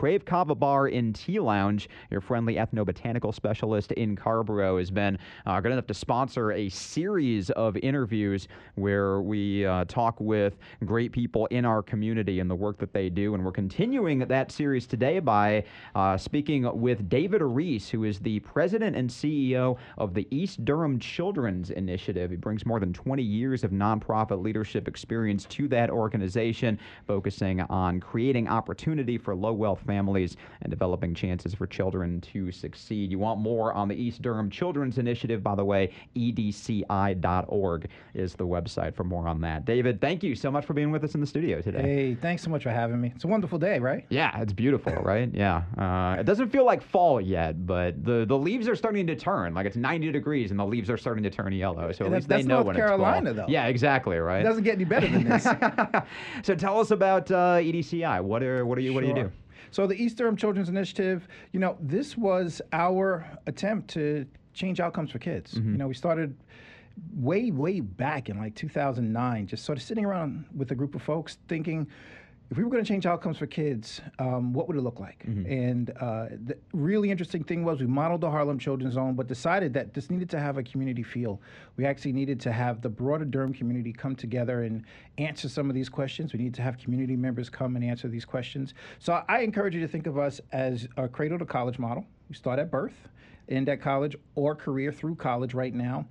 Crave Kava Bar and Tea Lounge, your friendly ethnobotanical specialist in Carrboro, has been good enough to sponsor a series of interviews where we talk with great people in our community and the work that they do. And we're continuing that series today by speaking with David Reese, who is the president and CEO of the East Durham Children's Initiative. He brings more than 20 years of nonprofit leadership experience to that organization, focusing on creating opportunity for low-wealth families and developing chances for children to succeed. You want more on the East Durham Children's Initiative, by the way, edci.org is the website for more on that. David, thank you so much for being with us in the studio today. Hey, thanks so much for having me. It's a wonderful day, right? Yeah, it's beautiful, right? Yeah. It doesn't feel like fall yet, but the leaves are starting to turn. Like, it's 90 degrees and the leaves are starting to turn yellow. So at least they know when it's fall. That's North Carolina, though. Yeah, exactly, right? It doesn't get any better than this. So tell us about EDCI. What do you do? So the East Durham Children's Initiative, this was our attempt to change outcomes for kids. Mm-hmm. We started way back in like 2009, just sort of sitting around with a group of folks thinking, if we were going to change outcomes for kids, what would it look like? Mm-hmm. And the really interesting thing was we modeled the Harlem Children's Zone, but decided that this needed to have a community feel. We actually needed to have the broader Durham community come together and answer some of these questions. We need to have community members come and answer these questions. So I encourage you to think of us as a cradle to college model. We start at birth, end at college, or career through college right now.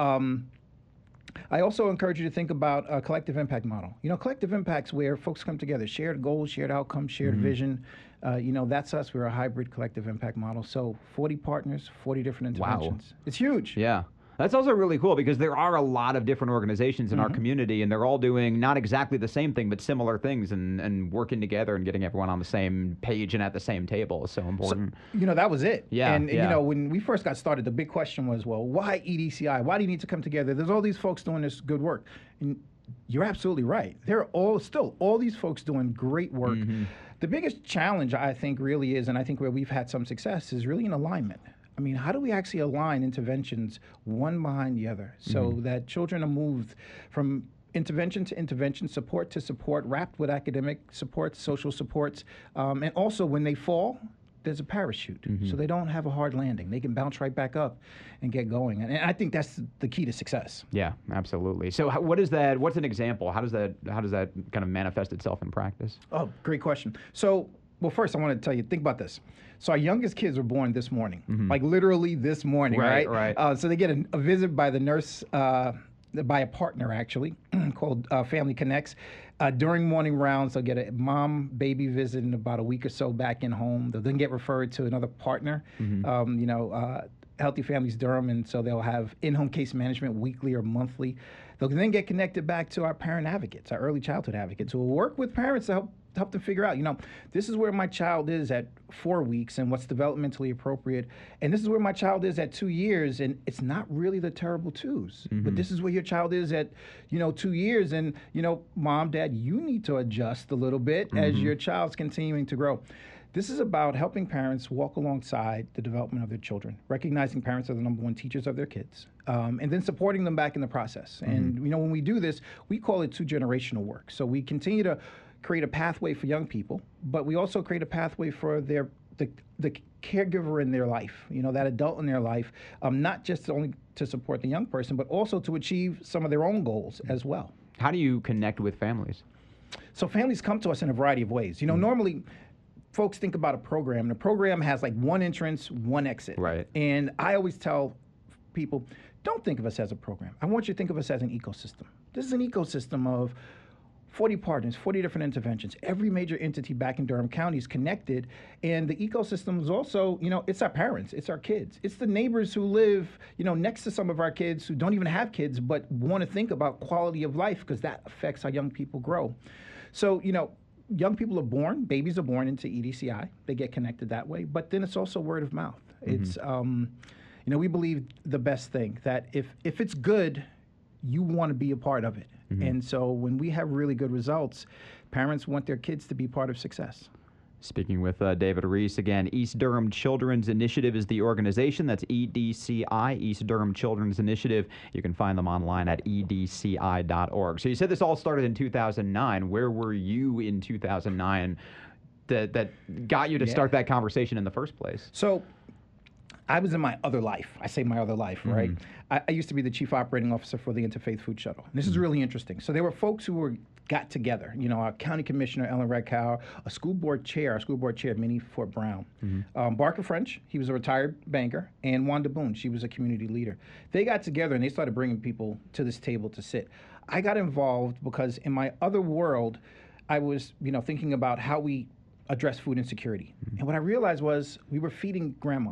I also encourage you to think about a collective impact model. Collective impact's where folks come together, shared goals, shared outcomes, shared vision. That's us. We're a hybrid collective impact model. So 40 partners, 40 different interventions. Wow. It's huge. Yeah. That's also really cool because there are a lot of different organizations in our community, and they're all doing not exactly the same thing, but similar things, and working together and getting everyone on the same page and at the same table is so important. So, that was it. Yeah. And, when we first got started, the big question was, well, why EDCI? Why do you need to come together? There's all these folks doing this good work. And you're absolutely right. There are all these folks doing great work. Mm-hmm. The biggest challenge, I think, really is, and I think where we've had some success, is really in alignment. I mean, how do we actually align interventions one behind the other so that children are moved from intervention to intervention, support to support, wrapped with academic supports, social supports, and also when they fall, there's a parachute, so they don't have a hard landing. They can bounce right back up and get going. And I think that's the key to success. Yeah, absolutely. So what is that? What's an example? How does that kind of manifest itself in practice? Oh, great question. So, well, first I want to tell you, think about this. So our youngest kids were born this morning, like literally this morning, right? Right. So they get a visit by the nurse, by a partner actually, called Family Connects. During morning rounds, they'll get a mom-baby visit in about a week or so back in home. They'll then get referred to another partner, Healthy Families Durham, and so they'll have in-home case management weekly or monthly. They'll then get connected back to our parent advocates, our early childhood advocates, who will work with parents to help them figure out, this is where my child is at 4 weeks and what's developmentally appropriate, and this is where my child is at 2 years, and it's not really the terrible twos, but this is where your child is at, 2 years, and, mom, dad, you need to adjust a little bit as your child's continuing to grow. This is about helping parents walk alongside the development of their children, recognizing parents are the number one teachers of their kids, and then supporting them back in the process. And, when we do this, we call it two-generational work. So we continue to create a pathway for young people, but we also create a pathway for the caregiver in their life, that adult in their life, not just only to support the young person, but also to achieve some of their own goals as well. How do you connect with families? So families come to us in a variety of ways. Normally folks think about a program, and the program has like one entrance, one exit. Right. And I always tell people, don't think of us as a program. I want you to think of us as an ecosystem. This is an ecosystem of 40 partners, 40 different interventions. Every major entity back in Durham County is connected, and the ecosystem is also, it's our parents, it's our kids, it's the neighbors who live, next to some of our kids who don't even have kids but want to think about quality of life because that affects how young people grow. So, young people are born, babies are born into EDCI. They get connected that way, but then it's also word of mouth. It's, we believe the best thing that if it's good, you want to be a part of it. And so when we have really good results, parents want their kids to be part of success. Speaking with David Reese again, East Durham Children's Initiative is the organization. That's EDCI, East Durham Children's Initiative. You can find them online at edci.org. So you said this all started in 2009. Where were you in 2009 that got you to start that conversation in the first place? So I was in my other life. I say my other life, right? I used to be the chief operating officer for the Interfaith Food Shuttle. And this is really interesting. So there were folks who got together, you know, our county commissioner, Ellen Redcow, a school board chair, Minnie Fort Brown, Barker French, he was a retired banker, and Wanda Boone, she was a community leader. They got together and they started bringing people to this table to sit. I got involved because in my other world, I was, you know, thinking about how we address food insecurity. And what I realized was we were feeding grandma.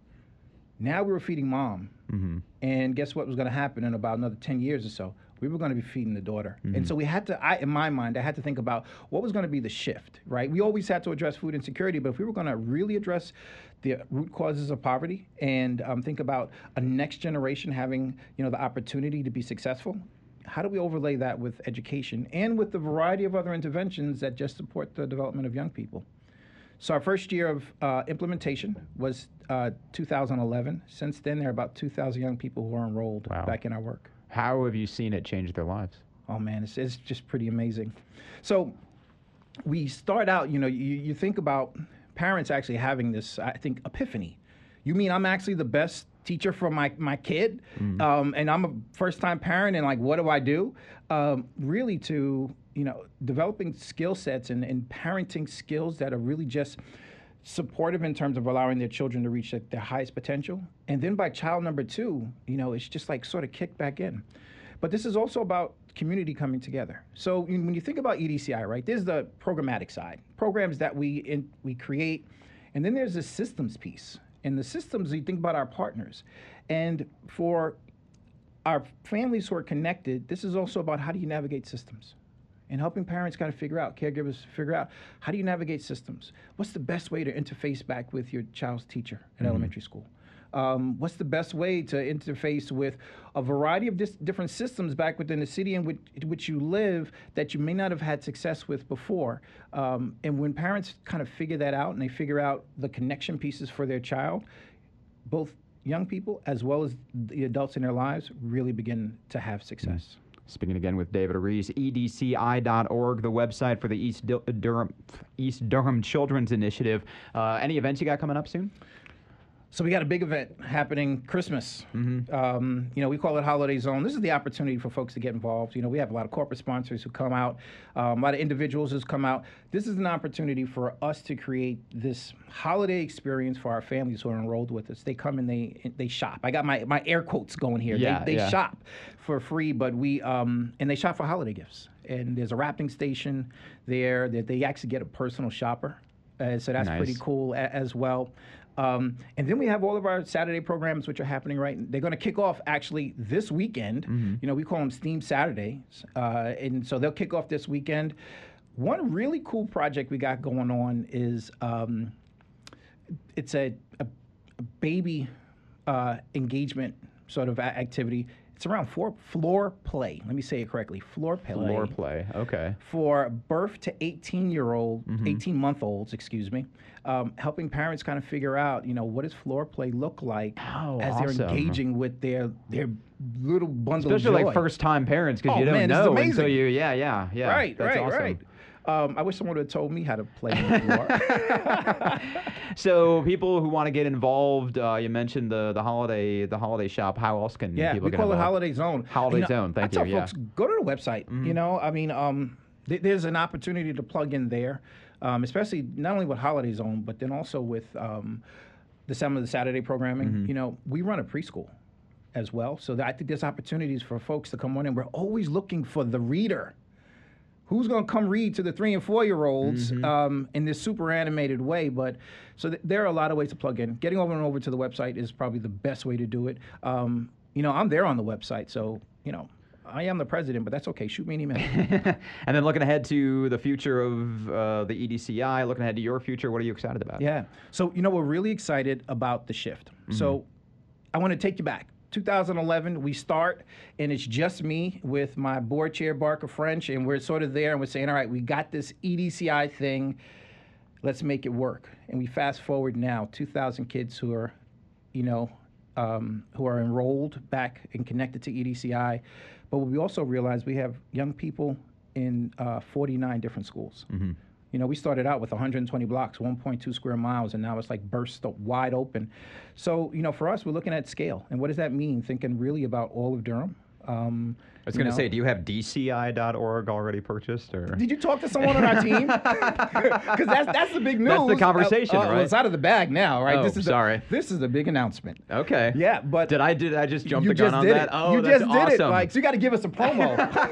Now we were feeding mom. And guess what was going to happen in about another 10 years or so? We were going to be feeding the daughter. And so we had to, in my mind, I had to think about what was going to be the shift, right? We always had to address food insecurity, but if we were going to really address the root causes of poverty and think about a next generation having, you know, the opportunity to be successful, how do we overlay that with education and with the variety of other interventions that just support the development of young people? So our first year of implementation was 2011. Since then, there are about 2,000 young people who are enrolled back in our work. How have you seen it change their lives? Oh, man, it's just pretty amazing. So we start out, you know, you think about parents actually having this, I think, epiphany. You mean I'm actually the best teacher for my kid, and I'm a first-time parent, and like, what do I do? Really to, you know, developing skill sets and parenting skills that are really just supportive in terms of allowing their children to reach their highest potential. And then by child number 2, you know, it's just like sort of kicked back in. But this is also about community coming together. So when you think about EDCI, right, there's the programmatic side, programs that we create, and then there's the systems piece. And the systems, you think about our partners. And for our families who are connected, this is also about how do you navigate systems? And helping parents kind of figure out, caregivers figure out, how do you navigate systems? What's the best way to interface back with your child's teacher at elementary school? What's the best way to interface with a variety of different systems back within the city in which you live that you may not have had success with before? And when parents kind of figure that out and they figure out the connection pieces for their child, both young people as well as the adults in their lives really begin to have success. Speaking again with David Ariz, edci.org, the website for the East Durham Children's Initiative. Any events you got coming up soon? So we got a big event happening Christmas. You know, we call it Holiday Zone. This is the opportunity for folks to get involved. You know, we have a lot of corporate sponsors who come out, a lot of individuals who come out. This is an opportunity for us to create this holiday experience for our families who are enrolled with us. They come and they shop. I got my air quotes going here. They shop for free, but and they shop for holiday gifts. And there's a wrapping station there that they actually get a personal shopper. So that's pretty cool as well. And then we have all of our Saturday programs, which are happening they're going to kick off actually this weekend. You know, we call them STEAM Saturdays. And so they'll kick off this weekend. One really cool project we got going on is it's a baby engagement sort of activity. It's around floor play. Let me say it correctly. Floor play. Floor play. Okay. For birth to 18-month-olds, excuse me, helping parents kind of figure out, you know, what does floor play look like as they're engaging with their little bundle of joy. Especially like first-time parents, because you don't know until you, Right, that's awesome. right. I wish someone would have told me how to play on the floor. So people who want to get involved, you mentioned the holiday shop. How else can people get involved? We call it Holiday Zone. Holiday Zone, thank you. I tell folks, go to the website. You know, I mean, there's an opportunity to plug in there, especially not only with Holiday Zone, but then also with some of the Saturday programming. You know, we run a preschool as well. So I think there's opportunities for folks to come on in. We're always looking for the reader. Who's going to come read to the 3- and 4-year-olds in this super animated way? But so there are a lot of ways to plug in. Getting over to the website is probably the best way to do it. You know, I'm there on the website, so, you know, I am the president, but that's okay. Shoot me an email. And then looking ahead to the future of the EDCI, looking ahead to your future, what are you excited about? Yeah. So, you know, we're really excited about the shift. So I want to take you back. 2011, we start, and it's just me with my board chair, Barker French, and we're sort of there, and we're saying, all right, we got this EDCI thing. Let's make it work. And we fast forward now, 2,000 kids who are, you know, who are enrolled back and connected to EDCI. But we also realize we have young people in 49 different schools. You know, we started out with 120 blocks, 1.2 square miles, and now it's like burst wide open. So, you know, for us, we're looking at scale. And what does that mean? Thinking really about all of Durham. I was going to say, do you have DCI.org already purchased? Or did you talk to someone on our team? Because that's the big news. That's the conversation, right? Well, it's out of the bag now, right? Oh, This is sorry. This is a big announcement. Okay. Yeah, but Did I just jump you the gun just on did that? it. Oh, you that's just did it. awesome. Like, so you got to give us a promo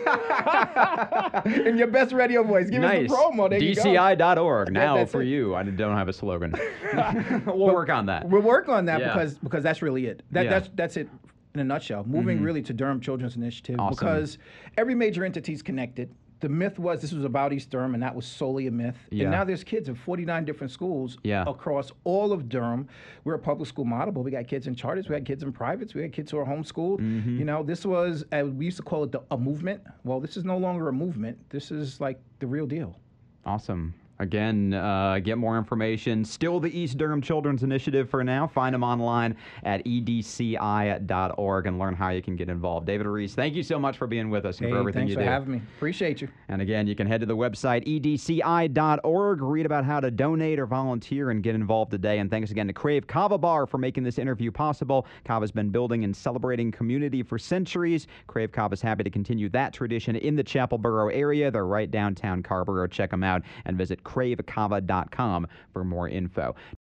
in your best radio voice. Give us Nice. a promo. There you go. DCI.org now That's for it. you. I don't have a slogan. We'll work on that. We'll work on that Yeah. because that's really it. Yeah. That's it in a nutshell. Moving really to Durham Children's Initiative Awesome. because every major entity is connected. The myth was this was about East Durham, and that was solely a myth. Yeah. And now there's kids in 49 different schools Yeah. across all of Durham. We're a public school model, but we got kids in charters, we got kids in privates, we got kids who are homeschooled. Mm-hmm. You know, this was, we used to call it a movement. Well, this is no longer a movement. This is like the real deal. Awesome. Again, get more information. Still the East Durham Children's Initiative for now. Find them online at edci.org and learn how you can get involved. David Reese, thank you so much for being with us and for everything thanks you for do. having me. Appreciate you. And again, you can head to the website edci.org, read about how to donate or volunteer and get involved today. And thanks again to Crave Kava Bar for making this interview possible. Kava's been building and celebrating community for centuries. Crave Kava is happy to continue that tradition in the Chapel Borough area. They're right downtown Carrboro. Check them out and visit cravekava.com for more info.